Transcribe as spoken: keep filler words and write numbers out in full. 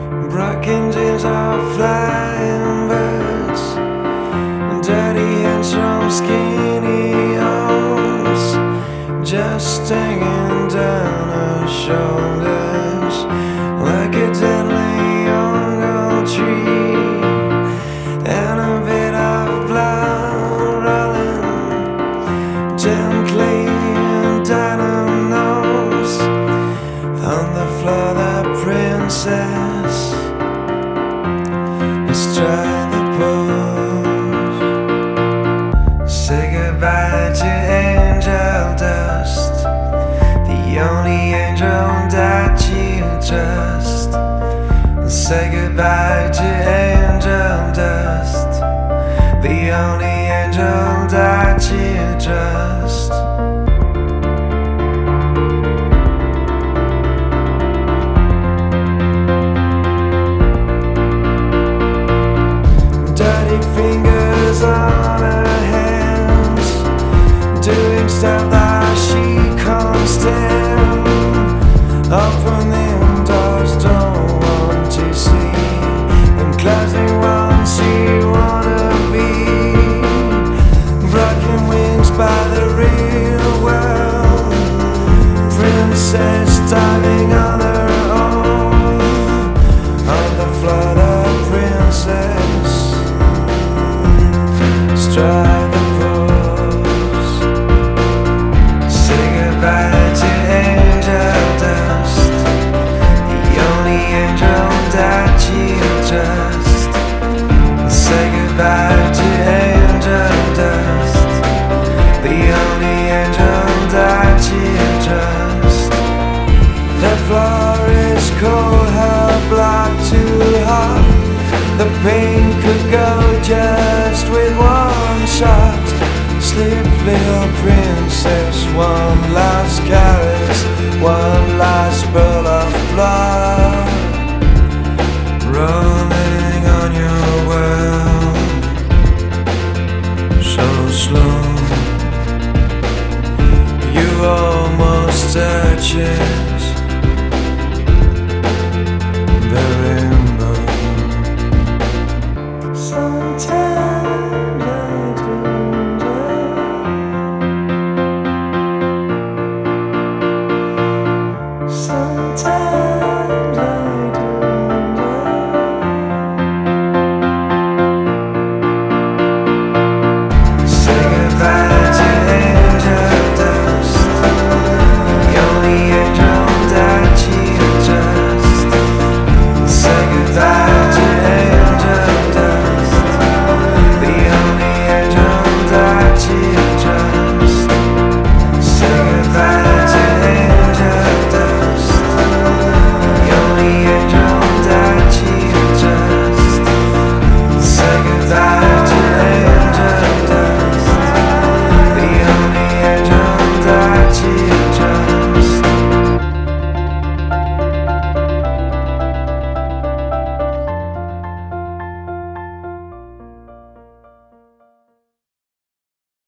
Broken dreams are flying birds, dirty hands from skinny arms, just hanging down her shoulders like a deadly young old tree, and a bit of blood rolling gently down her nose. On the floor, the princess has tried the pose. Say goodbye to angel dust, the only angel that you trust. Say goodbye to angel dust, the only angel that you trust. Fingers on her hands, doing stuff that she can't stand, opening doors don't want to see, and closing ones she wanna be. Broken wings by the real world, princess diving on her own. On the floor, the princess strike a pose. Say goodbye to angel dust, the only angel that you trust. Say goodbye to angel dust, the only angel that you trust. The floor is cold, her blood too hot. The pain could go just with one shot. Sleep, little princess, one last caress, one last pearl of blood rolling on your world so slow. You almost touch it.